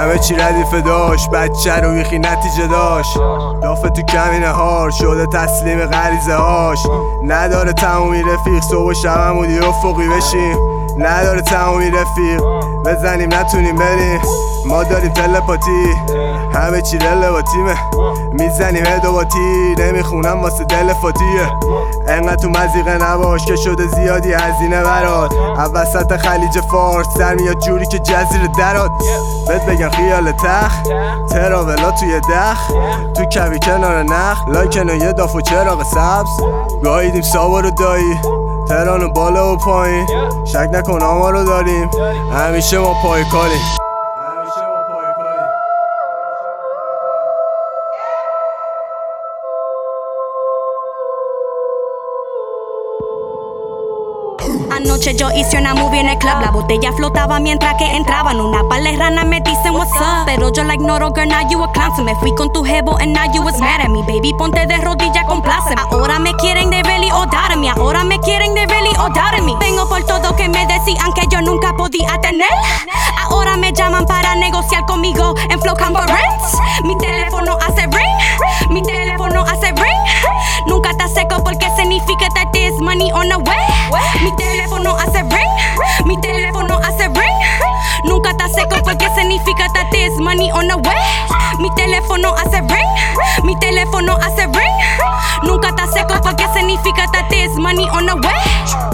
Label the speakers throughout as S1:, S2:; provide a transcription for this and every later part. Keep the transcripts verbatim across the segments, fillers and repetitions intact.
S1: همه چی ردیف داشت، بچه رو بیخی نتیجه داشت. دافه تو کمینه هار شده تسلیم غریزه هاش. نداره تمومی رفیق، صبح و شب همونی افقی بشیم. نداره تمومی رفیق، بزنیم نتونیم بریم. ما داریم تلپاتی، همه چی رله با تیمه. میزنیم هدو با تی، نمیخونم واسه دل فاتیه. انقدر تو مزیقه نباش که شده زیادی هزینه برات. وسط خلیج فارس سر میاد جوری که جزیره درات. بهت بگم خیال تخ تراولا توی دخ، تو کبی کنار نخ لایکن یه داف و چراغ سبز. گاهیدیم ساوا رو دایی، تهران و بالا و پایین. شک نکن آما رو داریم، همیشه ما پای کاریم.
S2: Anoche yo hice una movie en el club. La botella flotaba mientras que entraban. Una par de ranas me dicen what's up, pero yo la ignoro, girl, now you a clown. Se me fui con tu jevo and now you was mad at me. Baby, ponte de rodillas, compláceme. Ahora me quieren de belly o dar me. Ahora me quieren de belly o dar me. Vengo por todo que me decían que yo nunca podía tener. Ahora me llaman para negociar conmigo en Flow Conference. Mi teléfono hace ring, mi teléfono hace ring. Nunca está seco porque significa that there's money on the way. Mi teléfono hace ring, mi teléfono hace ring. Nunca está seco porque significa that there's money on the way. Mi teléfono hace ring, mi teléfono hace ring. Nunca está seco porque significa that there's money on the way.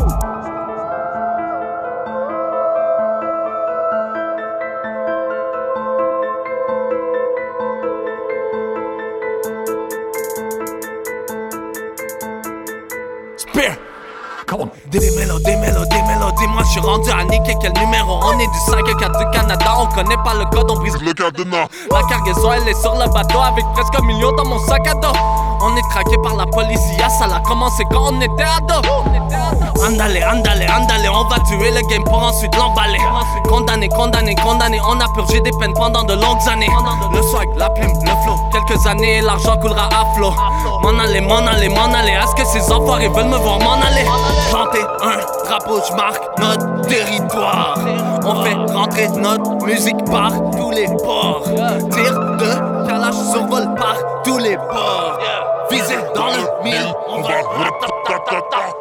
S3: Dis-mélo, dis-mélo, dis-mélo, dis-moi, je suis rendu à niquer quel numéro. On est du cinq quatre du Canada, on connaît pas le code, on brise le cadenas. La cargaison elle est sur le bateau avec presque un million dans mon sac à dos. On est traqué par la police, ça a commencé quand on était ado. Andale, andale, andale, on va tuer le game pour ensuite l'emballer. Condamné, condamné, condamné, on a purgé des peines pendant de longues années. Le swag, la plume, le flow, quelques années, l'argent coulera à flot. M'en aller, m'en aller, m'en aller, est-ce que ces enfoirés veulent me voir m'en aller? Planter un drapeau, je marque notre territoire. On fait rentrer notre musique par tous les ports. Tir de calage survole par tous les bords. Visé dans le mille, on va